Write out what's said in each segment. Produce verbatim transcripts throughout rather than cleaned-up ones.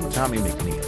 Tommy McNeil.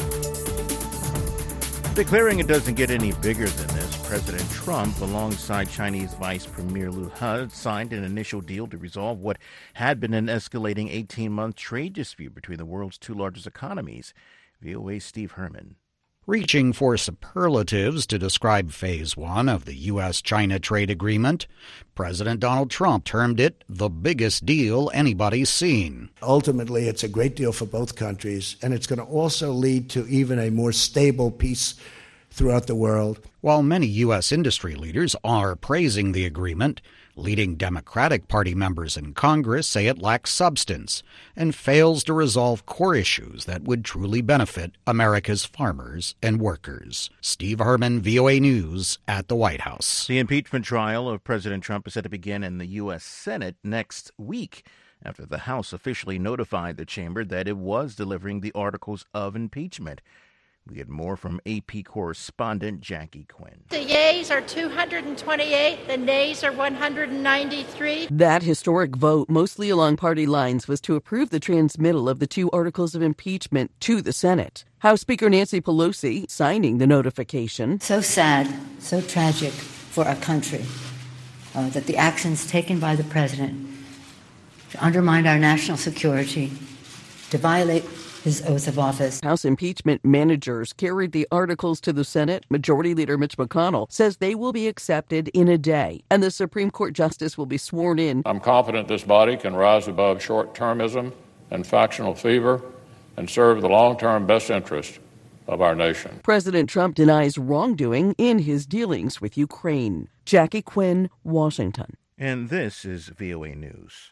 Declaring it doesn't get any bigger than this, President Trump, alongside Chinese Vice Premier Liu He, signed an initial deal to resolve what had been an escalating eighteen-month trade dispute between the world's two largest economies. V O A's Steve Herman. Reaching for superlatives to describe Phase One of the U S China trade agreement, President Donald Trump termed it the biggest deal anybody's seen. Ultimately, it's a great deal for both countries, and it's going to also lead to even a more stable peace throughout the world. While many U S industry leaders are praising the agreement, leading Democratic Party members in Congress say it lacks substance and fails to resolve core issues that would truly benefit America's farmers and workers. Steve Herman, V O A News at the White House. The impeachment trial of President Trump is set to begin in the U S Senate next week after the House officially notified the chamber that it was delivering the articles of impeachment. We get more from A P correspondent Jackie Quinn. The yeas are two hundred twenty-eight, the nays are one hundred ninety-three. That historic vote, mostly along party lines, was to approve the transmittal of the two articles of impeachment to the Senate. House Speaker Nancy Pelosi signing the notification. So sad, so tragic for our country uh, that the actions taken by the president to undermine our national security, to violate his oath of office. House impeachment managers carried the articles to the Senate. Majority Leader Mitch McConnell says they will be accepted in a day, and the Supreme Court justice will be sworn in. I'm confident this body can rise above short-termism and factional fever and serve the long-term best interest of our nation. President Trump denies wrongdoing in his dealings with Ukraine. Jackie Quinn, Washington. And this is V O A News.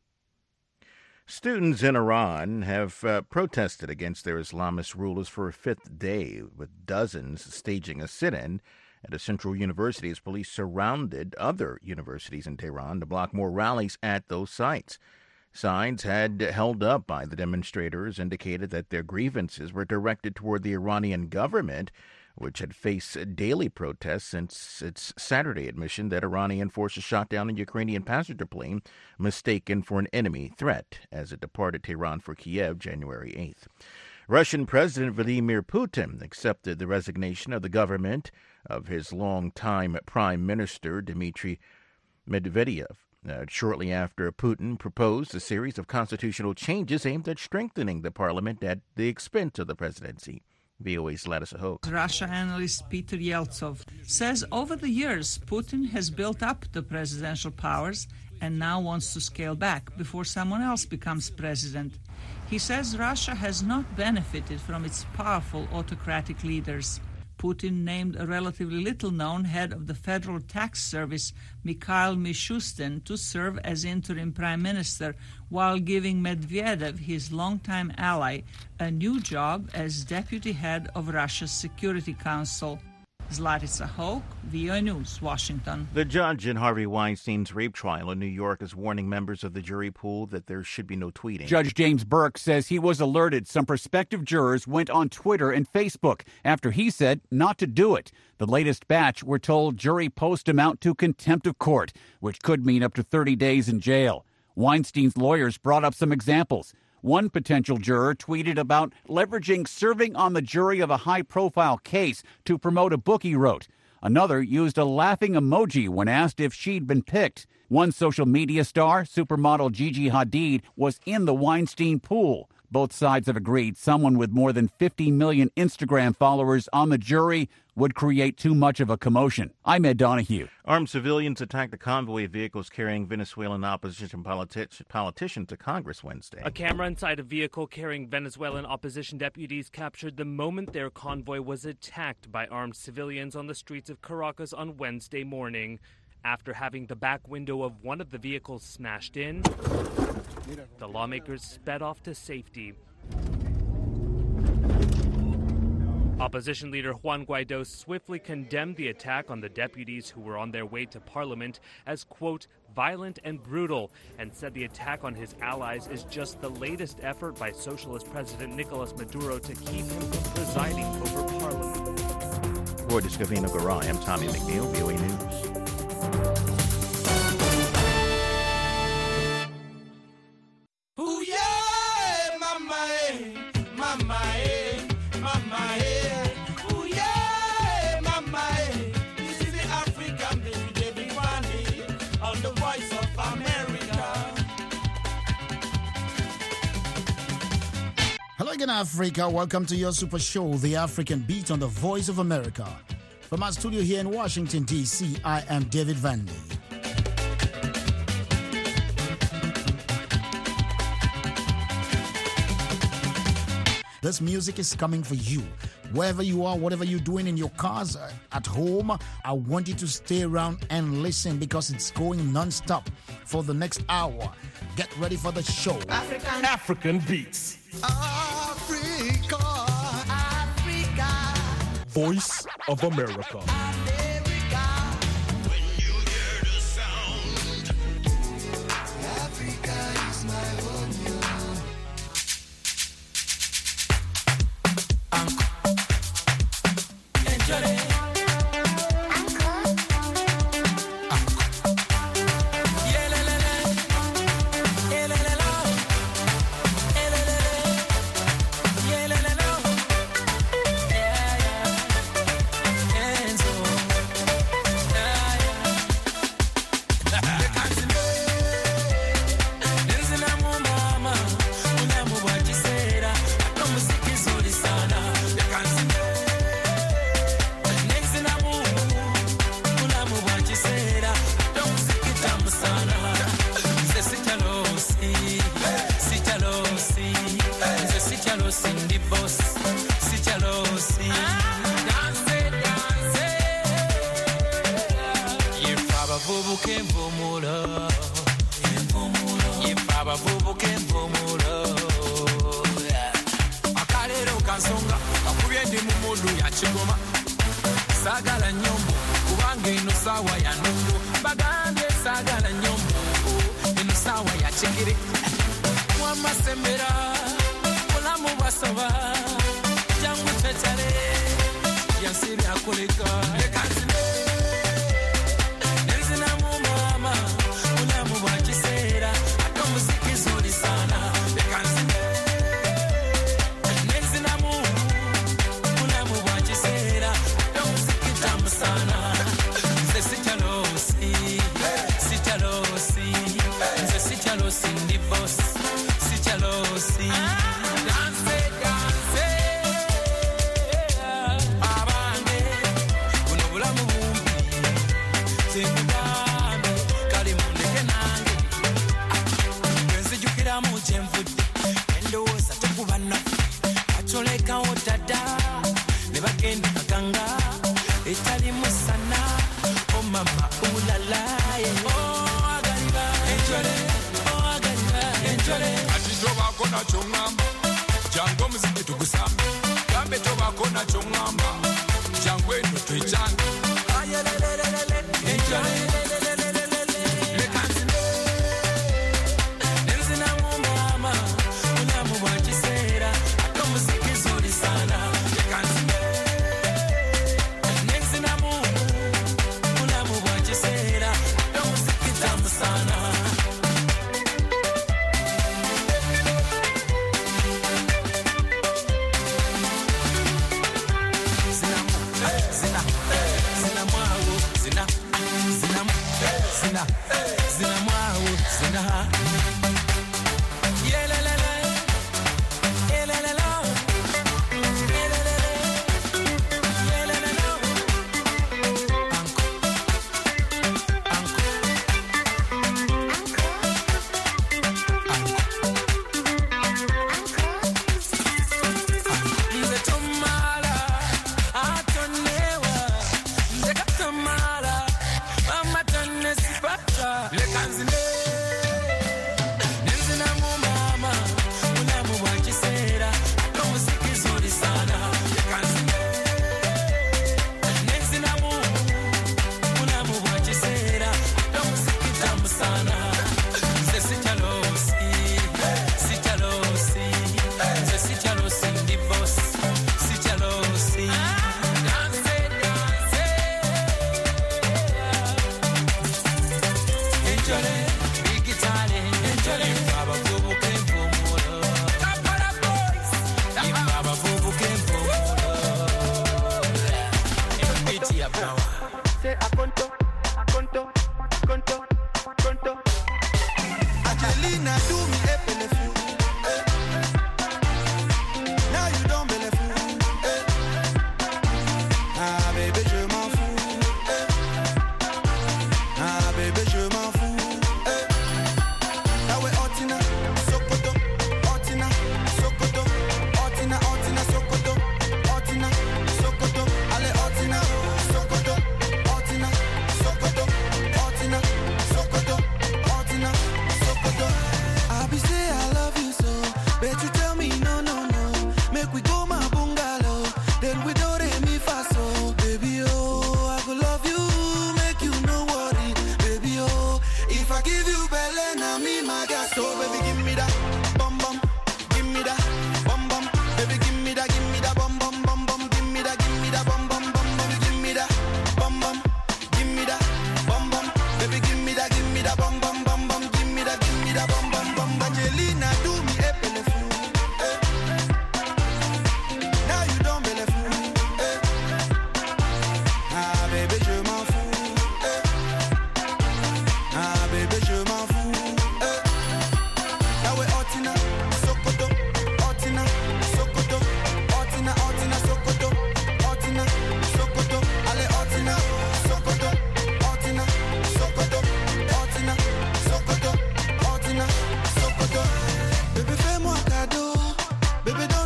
Students in Iran have uh, protested against their Islamist rulers for a fifth day, with dozens staging a sit-in at a central university as police surrounded other universities in Tehran to block more rallies at those sites. Signs had held up by the demonstrators indicated that their grievances were directed toward the Iranian government, which had faced daily protests since its Saturday admission that Iranian forces shot down a Ukrainian passenger plane mistaken for an enemy threat as it departed Tehran for Kiev January eighth. Russian President Vladimir Putin accepted the resignation of the government of his longtime Prime Minister Dmitry Medvedev. Uh, shortly after Putin proposed a series of constitutional changes aimed at strengthening the parliament at the expense of the presidency. V O A's Ladisa Hoke. Russia analyst Peter Yeltsov says over the years, Putin has built up the presidential powers and now wants to scale back before someone else becomes president. He says Russia has not benefited from its powerful autocratic leaders. Putin named a relatively little-known head of the Federal Tax Service, Mikhail Mishustin, to serve as interim prime minister, while giving Medvedev, his longtime ally, a new job as deputy head of Russia's Security Council. Zlatitsa Hoke, V O A News, Washington. The judge in Harvey Weinstein's rape trial in New York is warning members of the jury pool that there should be no tweeting. Judge James Burke says he was alerted some prospective jurors went on Twitter and Facebook after he said not to do it. The latest batch were told jury post amount to contempt of court, which could mean up to thirty days in jail. Weinstein's lawyers brought up some examples. One potential juror tweeted about leveraging serving on the jury of a high-profile case to promote a book he wrote. Another used a laughing emoji when asked if she'd been picked. One social media star, supermodel Gigi Hadid, was in the Weinstein pool. Both sides have agreed someone with more than fifty million Instagram followers on the jury would create too much of a commotion. I'm Ed Donahue. Armed civilians attacked a convoy of vehicles carrying Venezuelan opposition politi- politicians to Congress Wednesday. A camera inside a vehicle carrying Venezuelan opposition deputies captured the moment their convoy was attacked by armed civilians on the streets of Caracas on Wednesday morning. After having the back window of one of the vehicles smashed in, the lawmakers sped off to safety. Opposition leader Juan Guaido swiftly condemned the attack on the deputies who were on their way to Parliament as, quote, violent and brutal, and said the attack on his allies is just the latest effort by Socialist President Nicolas Maduro to keep him from presiding over Parliament. For Discovino Garay, I'm Tommy McNeil, V O A News. Ooh, yeah, mama, mama. again, Africa. Welcome to your super show, The African Beat on the Voice of America. From our studio here in Washington, D C, I am David Vandy. This music is coming for you. Wherever you are, whatever you're doing in your cars, uh, at home, I want you to stay around and listen because it's going non-stop for the next hour. Get ready for the show. African, African Beats. Africa. Africa. Voice of America. America. When you hear the sound, Africa is my home.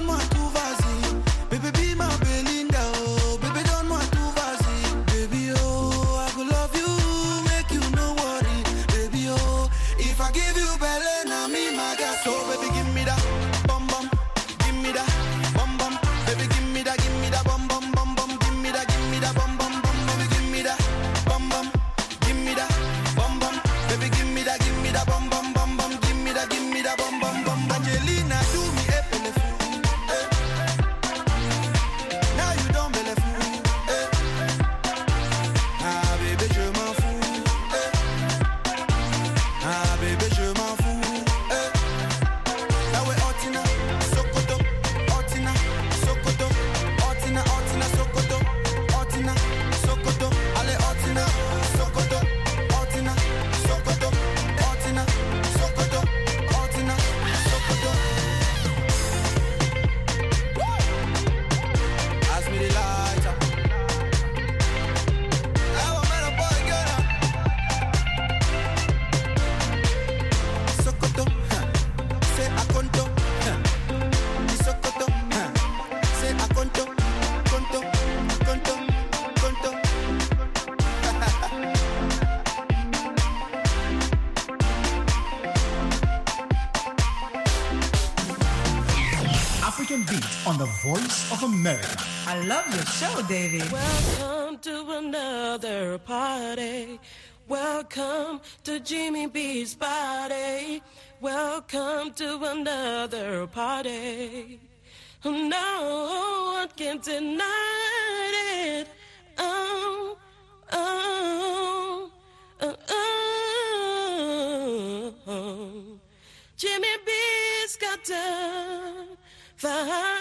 donne-moi tout, vas-y. Baby, be my Belinda, oh. Baby, donne-moi tout, vas-y. Baby, oh, I could love you, make you no worry. Baby, oh, if I give you belly, now me, my girl. So, baby, give me that bum bum, give me that bum bum. Baby, give me that, give me that bum bum bum bum. Give me that, give me that bum bum bum. Baby, give me that bum bum, give me that bum bum. Baby, give me that, give me that bum bum bum bum. Give me that, give me that bum bum bum. Angelina, do me a pelefou, eh. Now you don't believe me, eh. Ah bébé, je m'en fous, eh. Ah bébé, je m'en fous, eh. Now we Otina, Sokoto, Otina, Sokoto, Otina, Otina, Sokoto, Otina, Sokoto. Allez Otina, Sokoto, Otina, Sokoto, Otina, Sokoto, Otina, Sokoto. Pass me the lighter. I want me to boy girl. Sokoto, huh. Say Akonto, huh. Di Sokoto, huh. Say Akonto, Konto, Konto, Konto. African Beats on the Voice of America. I love your show, Davey. Welcome to another party. Welcome to Jimmy B's party. Welcome to another party. No one can deny it. Oh, oh, oh, oh. Jimmy B's got to fight.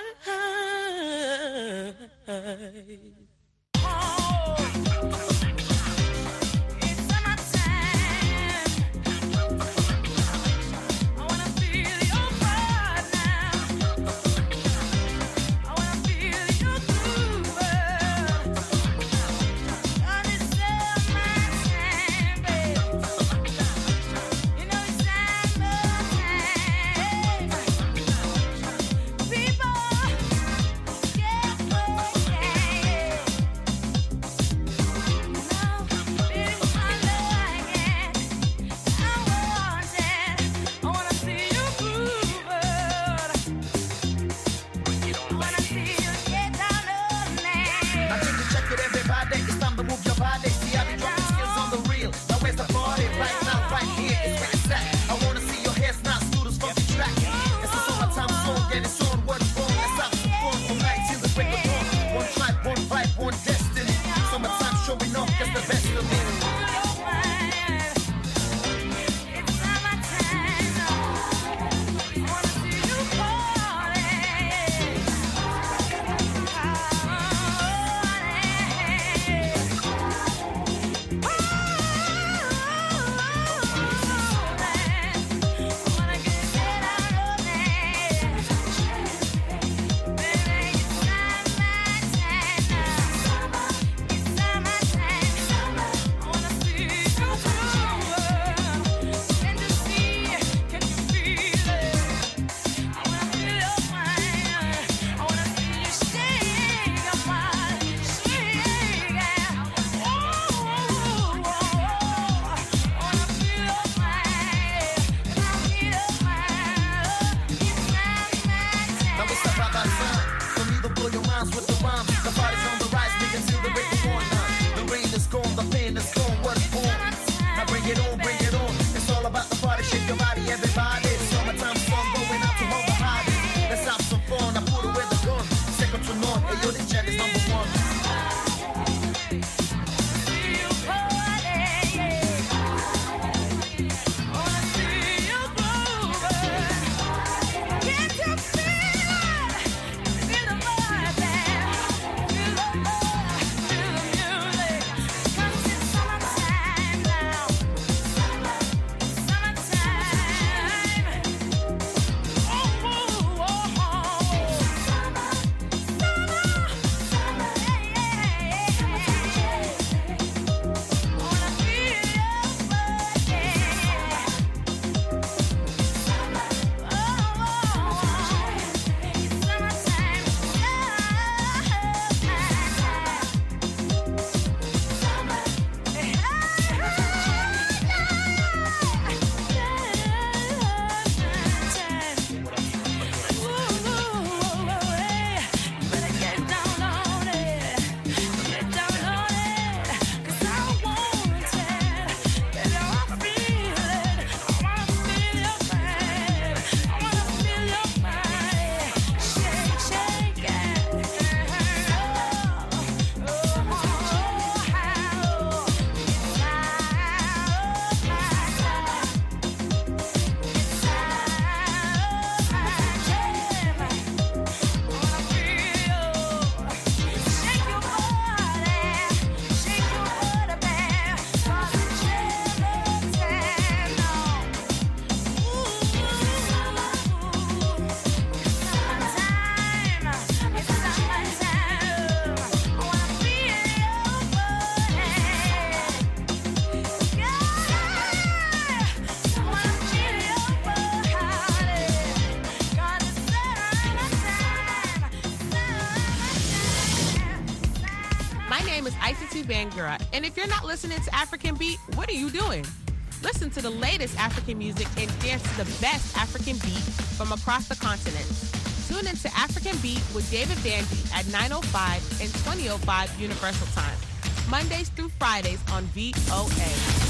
name is Icy T Bangura, and if you're not listening to African Beat, what are you doing? Listen to the latest African music and dance to the best African beat from across the continent. Tune into African Beat with David Bandy at nine oh five and twenty oh five Universal Time, Mondays through Fridays on V O A.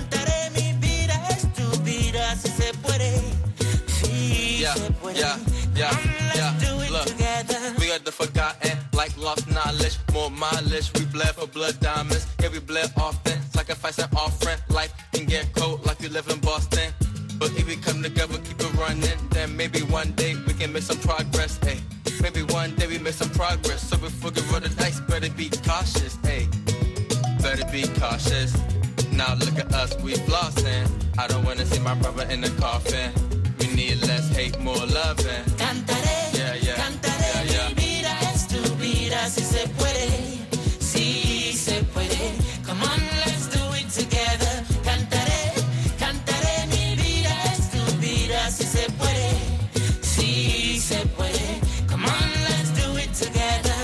Yeah, yeah. Yeah, Come on, let's yeah, do it look. together. We got the forgotten, like lost knowledge, more mileage. We bled for blood diamonds, yeah, we bled often. Sacrifice and offering, life can get cold like we live in Boston. But if we come together, keep it running, then maybe one day we can make some progress, hey. Maybe one day we make some progress, so before we roll the dice, better be cautious, hey. Better be cautious. Now look at us, we flossing. I don't wanna see my brother in the coffin. We need less hate, more loving. Cantaré, yeah, yeah, cantaré, yeah, yeah. mi vida es tu vida, si se puede, si se puede. Come on, let's do it together. Cantaré, cantaré, mi vida es tu vida, si se puede, si se puede. Come on, let's do it together.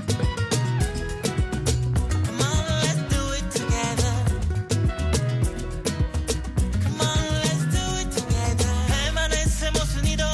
Come on, let's do it together. Come on, let's do it together. Permanecemos unidos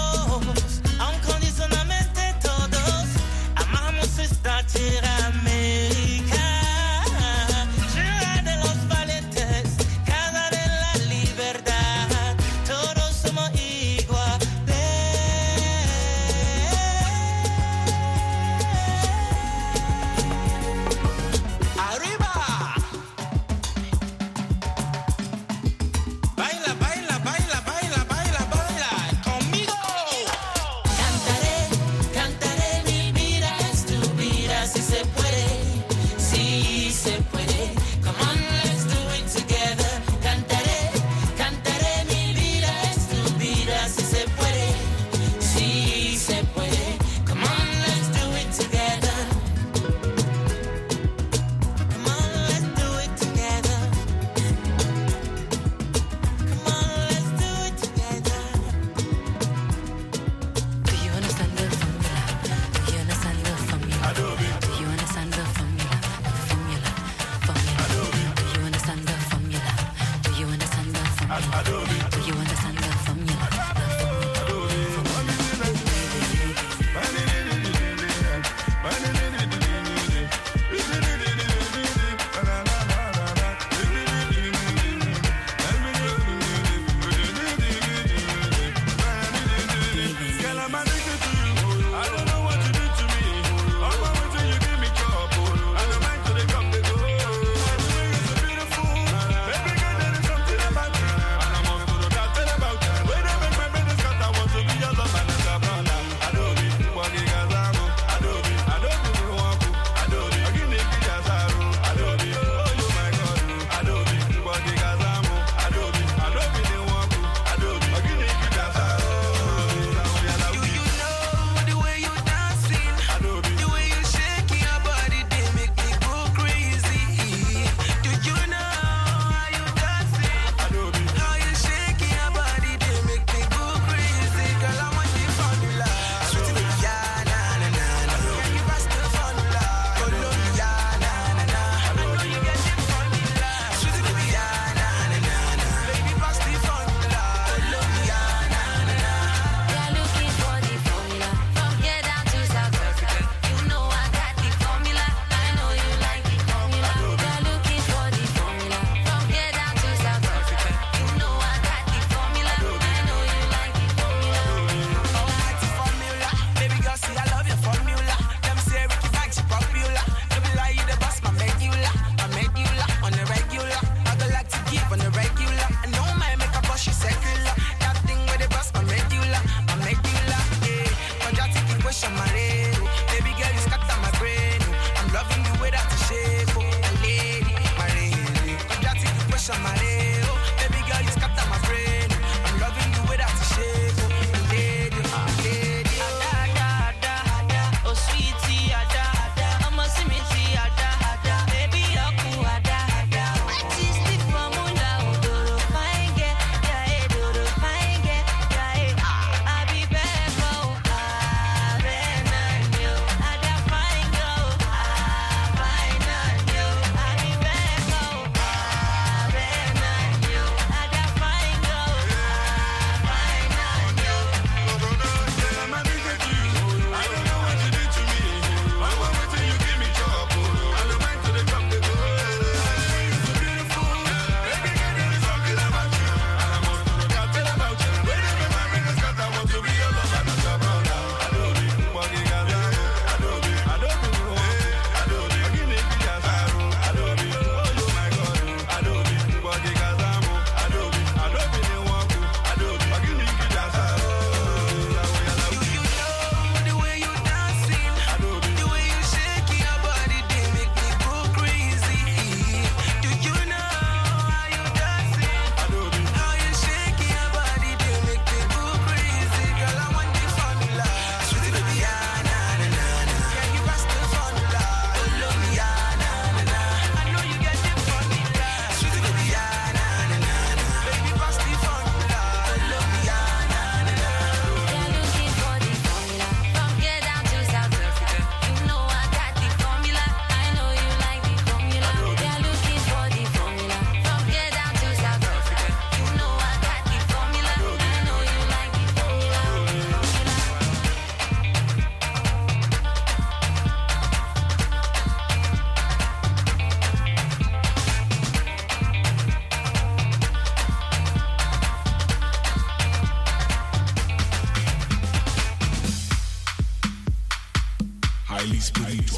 highly spiritual.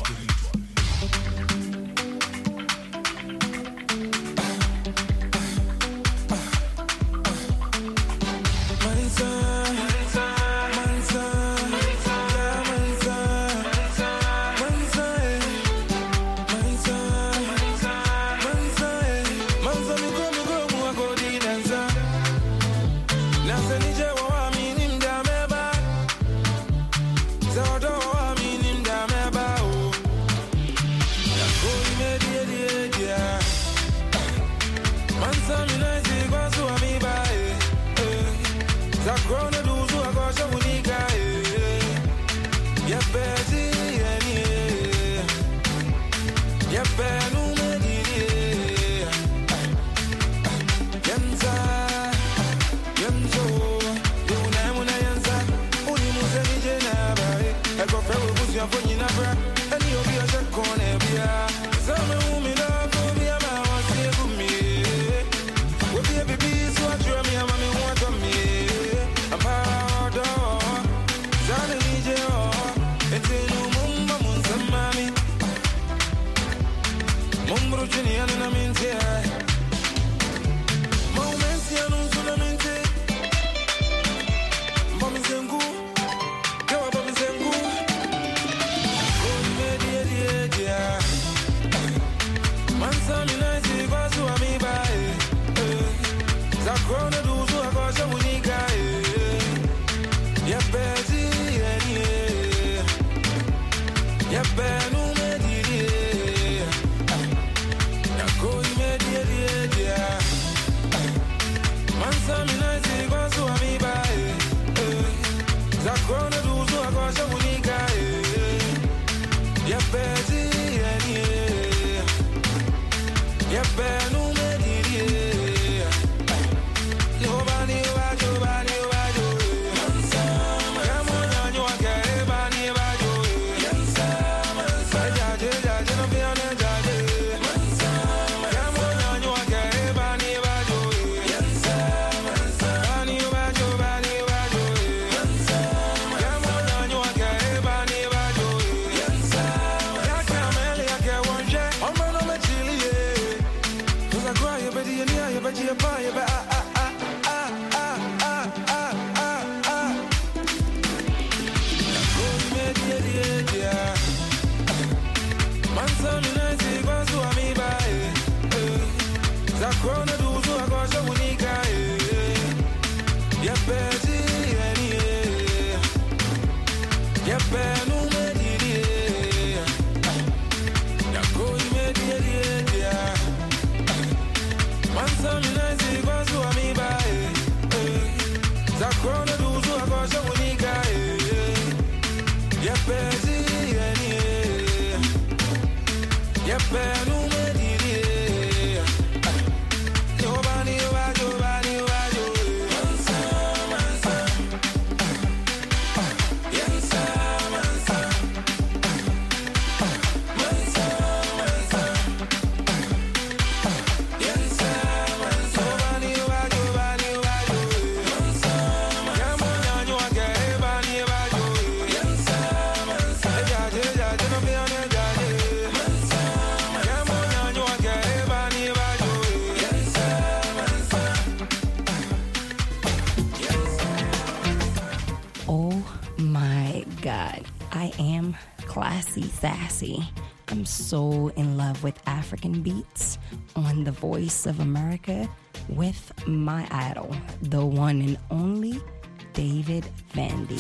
Sassy. I'm so in love with African beats on The Voice of America with my idol, the one and only David Vandy.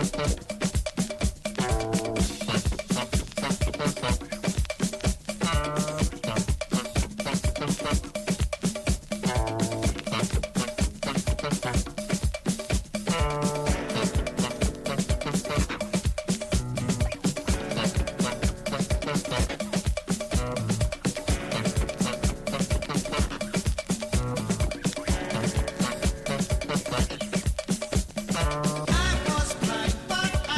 I was blind, but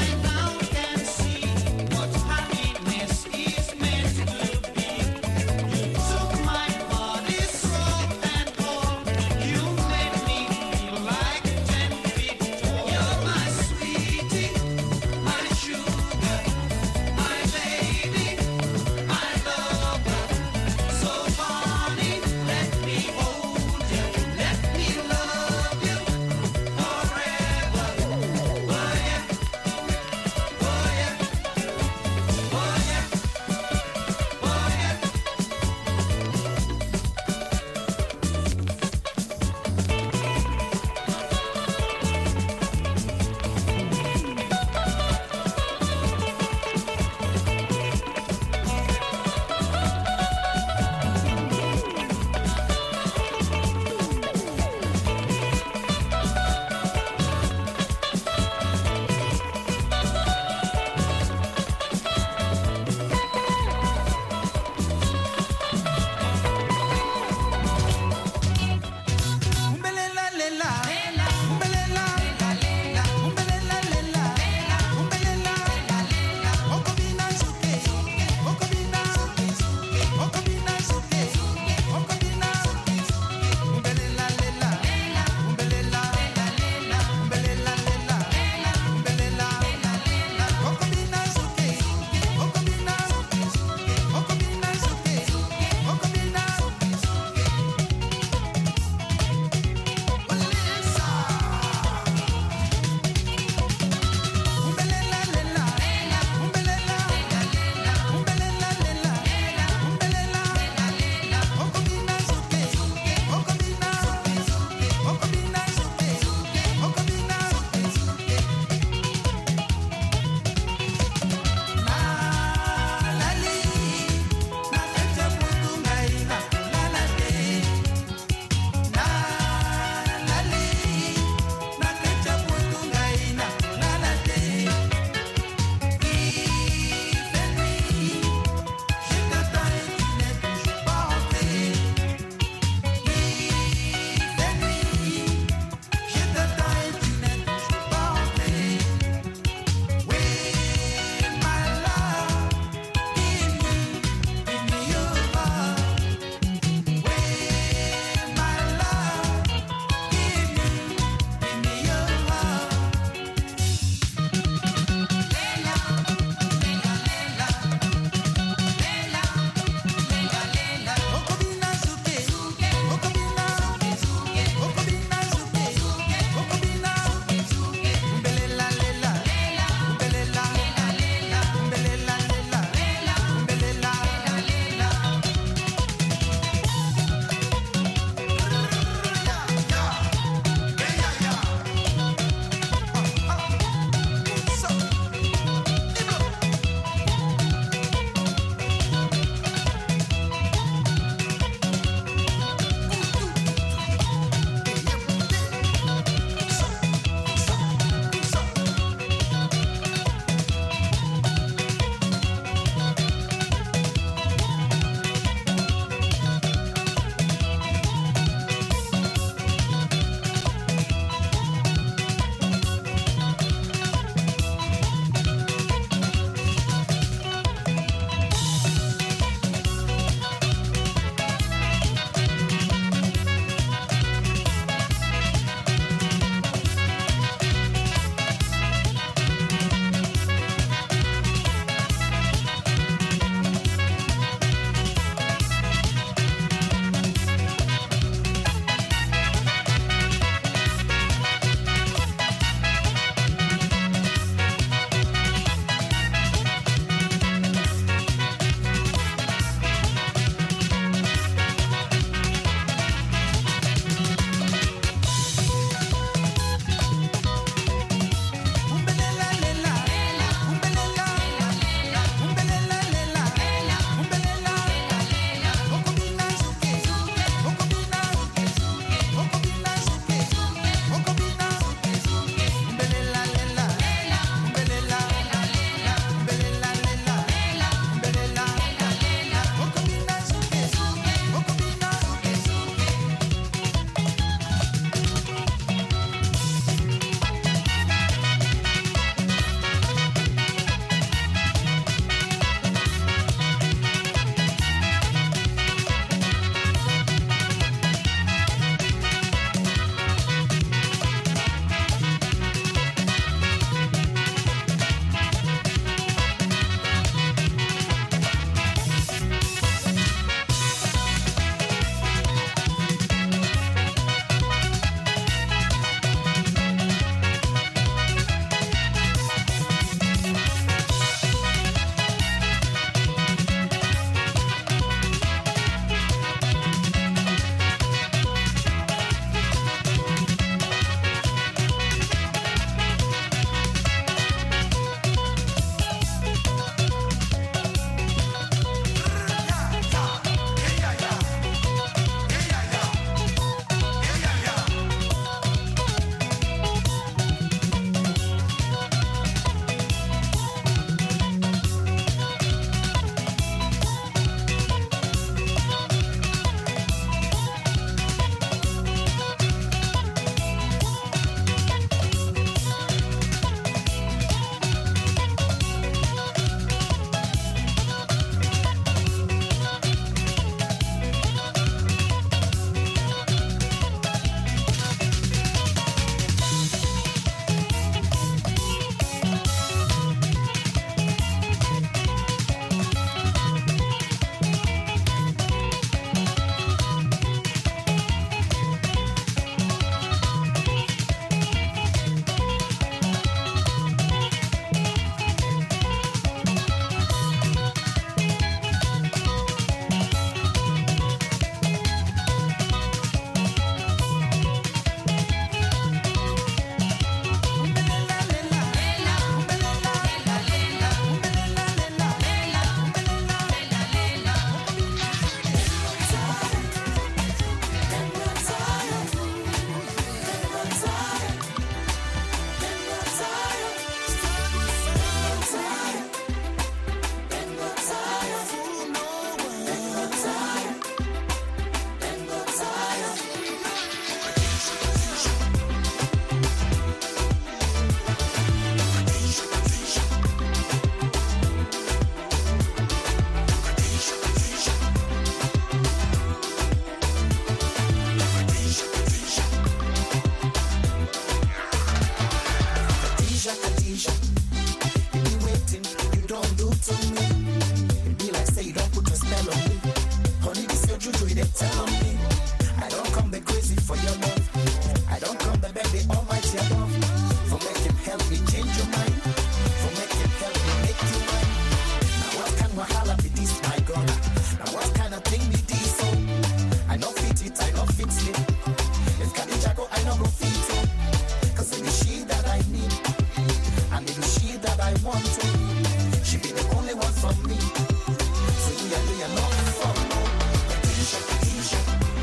one to me. She be the only one for me. So you are doing enough for me. Katisha, Katisha.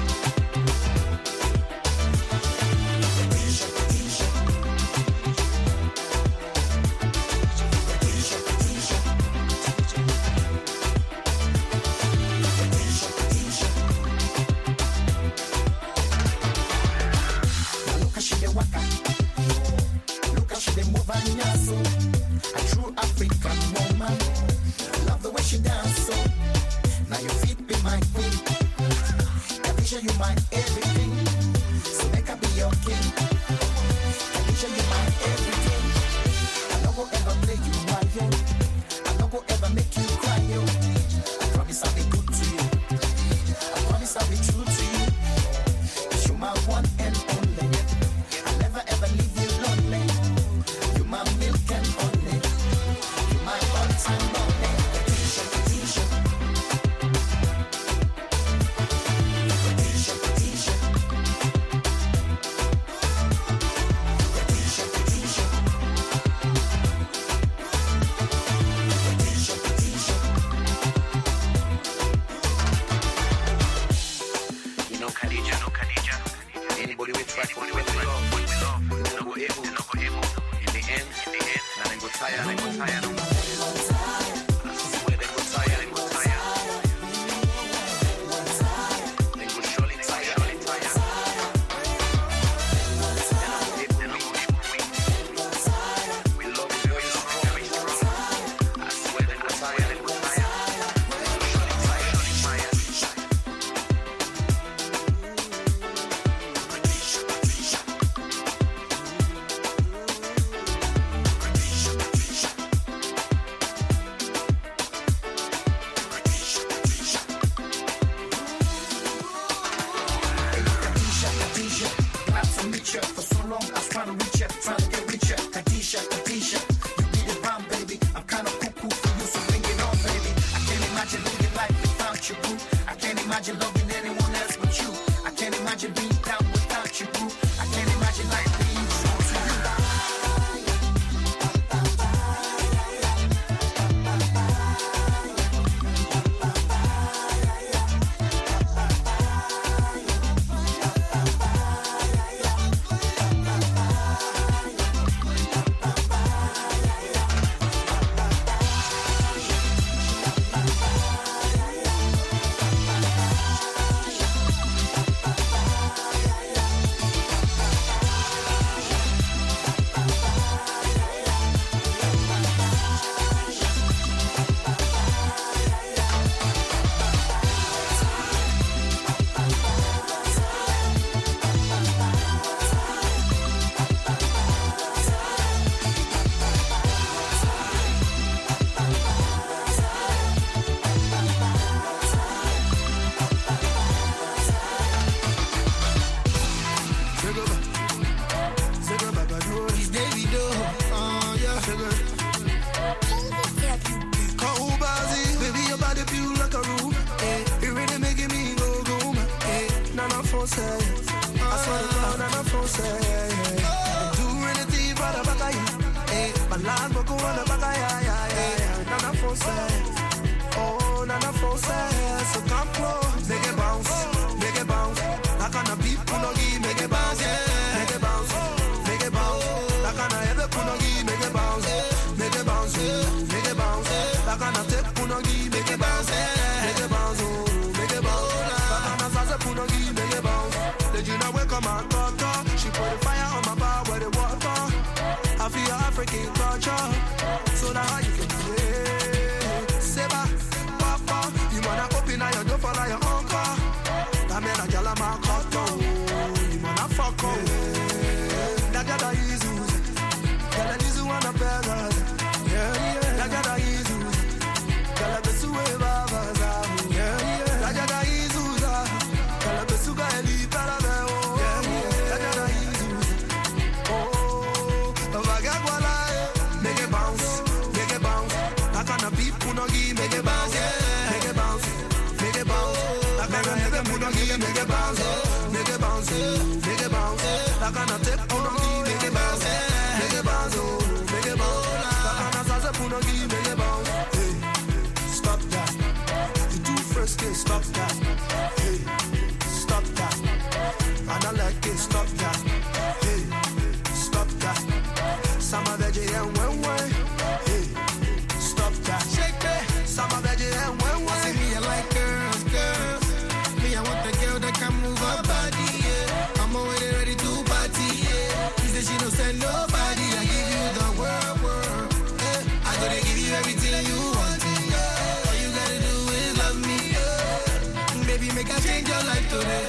Katisha, Katisha. Katisha, Katisha. Katisha, Katisha. Now look how she dey waka. Look how she dey move her nyaso. A true African woman. Love the way she dance so. Now your feet be my queen. Katisha, you my everything. So make her be your king. Katisha, you my everything. I no go ever play you while yo. I no go ever make you cry yo. I promise I'll be good to you. I promise I'll be true to you. 'Cause you're my one and only. I'll never ever leave you lonely. You're my milk and honey. You're my all-time money. Katisha, Katisha. Katisha, Katisha. Katisha, Katisha. Katisha, Katisha. You know Khadija, know Khadija. Anybody with track, anybody with love, what we love, no go able, no go able. In the end, in the end, now they go tired, they go tired. I swear they go tired, they go tired. They go surely tired, surely tired. They no go able, they no go able, we. We love is very strong, very strong. I swear they go tired, they go tired. They go surely tired, surely tired. Katisha, Katisha. Glad to meet ya. For so long I was trying to reach ya, trying to get richer. Katisha, Katisha. You be the bomb, baby. I'm kind of cuckoo for you, so bring it on, baby. I can't imagine living life without you, boo. I can't imagine loving anyone else but you. I can't imagine being down without you, boo. I can't imagine life being true to you. It's Davido, uh, yeah. Call Ubazi, baby, your body feel like a room. Eh, it really making me go go, man. Eh, nana for say, I swear to God, nana for say. Do anything for the back eh, my last book on the back yeah, yeah, yeah. Nana for say, oh, nana for say. So come close, make it bounce, make it bounce. I can't people no give, make it bounce, yeah, make it bounce. Make it bounce, like I ever punagi, make it bounce, make it bounce, make it bounce, like I take punagi, make it bounce, make it bounce, make it bounce, like I sasa punagi, make it bounce. Did you know where come my daughter? She put the fire on my bar where the water. I feel African culture, so now you can do it. Seba, papa, you wanna open up your door for like your uncle. That man a gyal a my cotton, you wanna fuck up. Nagada Jesus, gala dizu wana pega, yeah yeah. Nagada Jesus, gala besu e baba zamu, yeah yeah. Nagada Jesus, gala besu ga eli para me oh, yeah yeah. Nagada Jesus, oh, vaga gwala, make it bounce, make it bounce. Nakana people no give, make it bounce, yeah, make it bounce, make it bounce. Nakana never put on give, make it bounce, make it bounce, make it bounce. Nakana take put on give, make it bounce, make it bounce, make it bounce. Nakana sasa put punagi, make it bounce. Hey, stop that. You do first kiss, stop that. Hey, stop that. And I like it, stop that. Hey, stop that. Sama veggie and when way. Hey, stop that. Shake it. Sama veggie and when way. See me, I like girls, girls. Me, I want the girl that can move her body. Yeah. I'm already ready to party. Yeah. She said she don't send nobody. I give you the world, world. Yeah. I gotta give you everything you want. Yeah. All you gotta do is love me. Yeah. Baby, make I change your life today.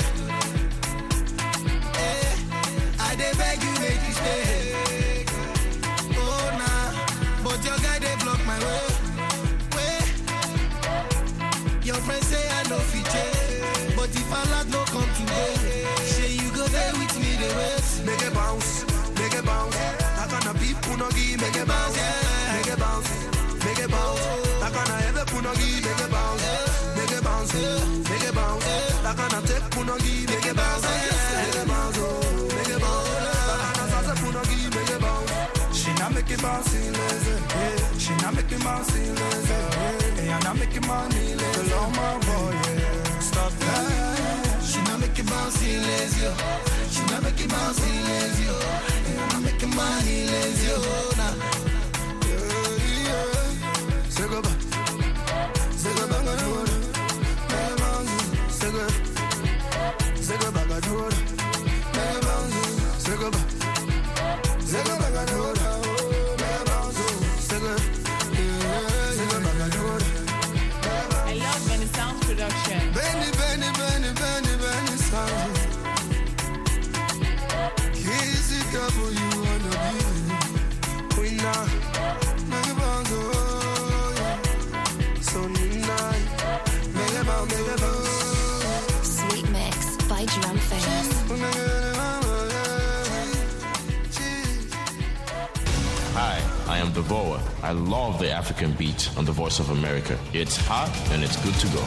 Yeah. I dey beg you, make you stay. Oh nah, but your guy they block my way. Way. Your friends say I know feature, but if I not no come today, say you go there with me the rest. Make it bounce, make it bounce. That kind of beat punagi, make it bounce, make it bounce, make it bounce. That kind of heavy punagi, make it bounce, make it bounce, make it bounce. That kind of take punagi, make it bounce, make it bounce, make it bounce. That kind of salsa punagi, make it bounce. She not make it bounce, lazy. She not make it bounce, lazy. And I make it money, lazy. Love my boy, yeah. Stop that. She not make it bounce lazy. She not make it bounce lazy. And I make it money lazy. Nah. Yeah, yeah. Say go back. Say go back on the road. Make it bounce. Say go. Say go back on the road. Make it bounce. Say go back. Say go back on the road. Make it bounce. Say go. Yeah, say go back on the road. I love Benny Sound production. Benny, Benny, Benny, Benny, Benny Sound. K C W on the beat. Queen now. Make it bounce. Oh, yeah. So nice. Make it bounce, make it bounce. Sweet Mix by Drum Face. Hi, I am Devoa. I love the African beat on the Voice of America. It's hot and it's good to go.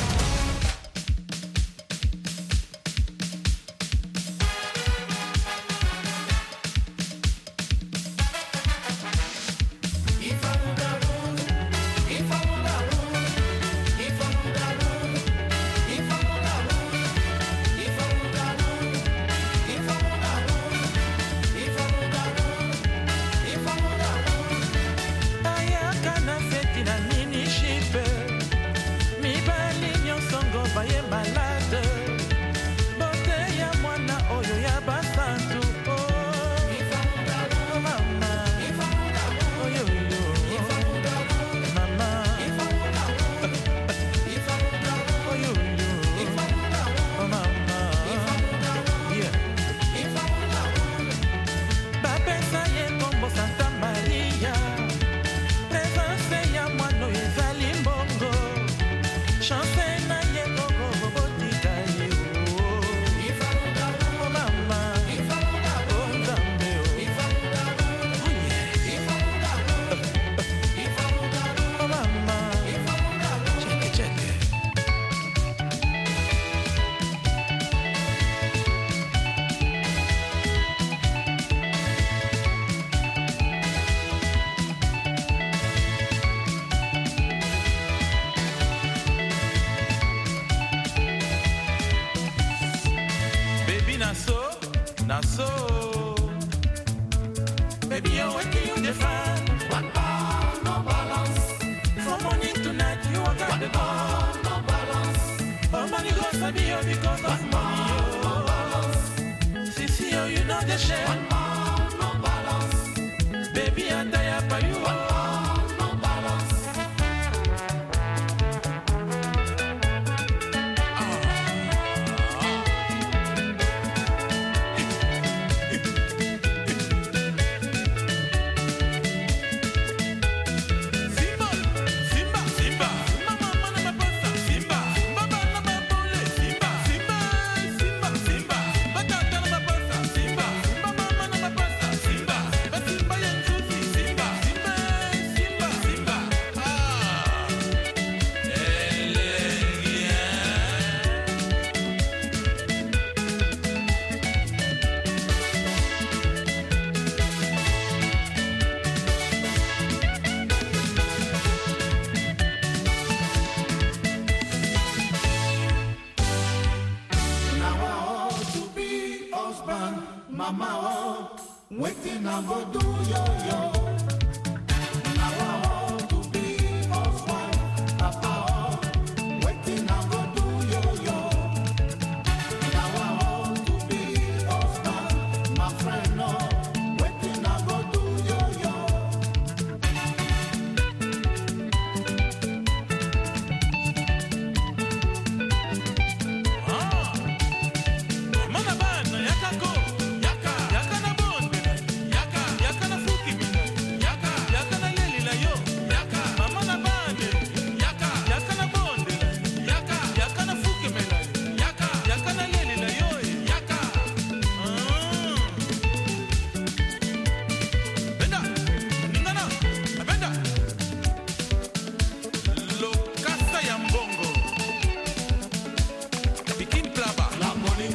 Simba, Simba, Simba, Simba, Mama, oh, waiting I go do yo yo. Now I want to be housewife. Papa, oh, waiting I go do yo yo. Now I want to be husband, my friend, oh, waiting I go do yo yo. Mana bana yaka go yaka yaka na bonde yaka yaka na fuki yaka yaka na leli la yo yaka mama na bande yaka yaka na bonde yaka yaka na fuki mela yaka yaka na leli la yo yaka benda ningana benda lo casa ya mbongo bikin plaba la money.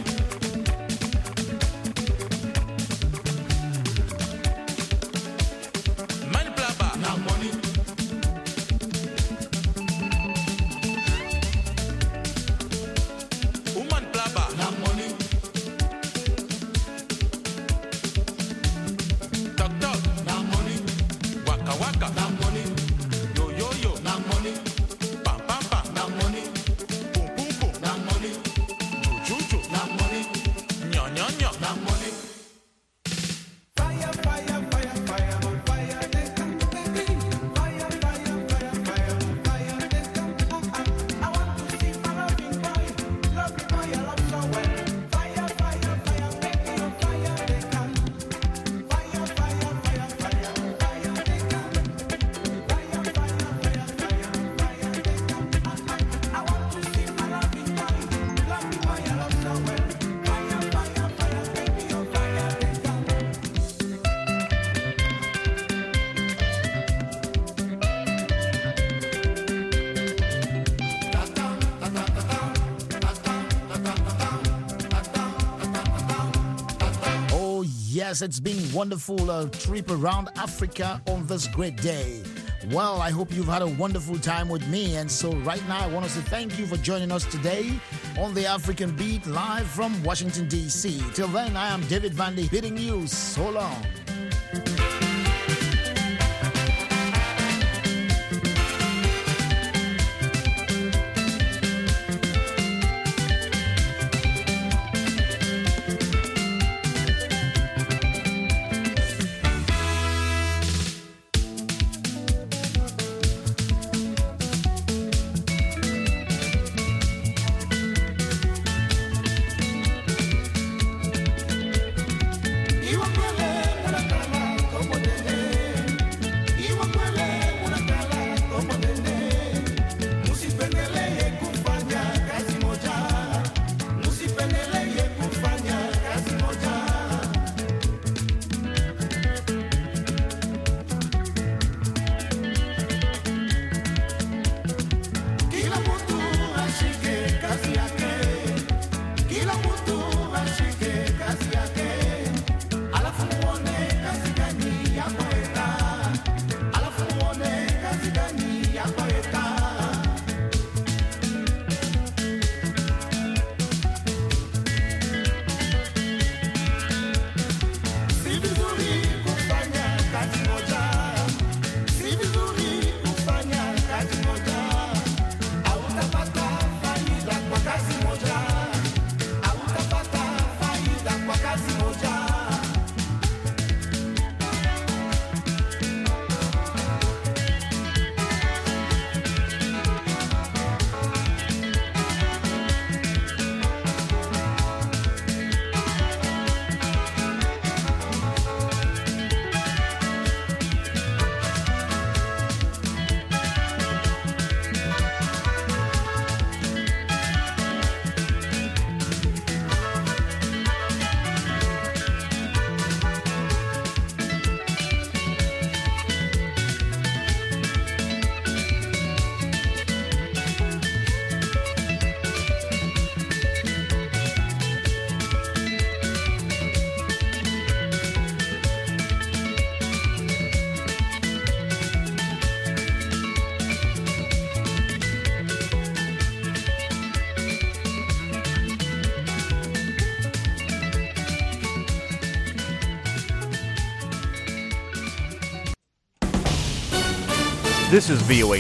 Yes, it's been wonderful uh, trip around Africa on this great day. Well, I hope you've had a wonderful time with me. And so right now, I want to say thank you for joining us today on the African Beat live from Washington, D C. Till then, I am David Vandy bidding you so long. You are This is V O A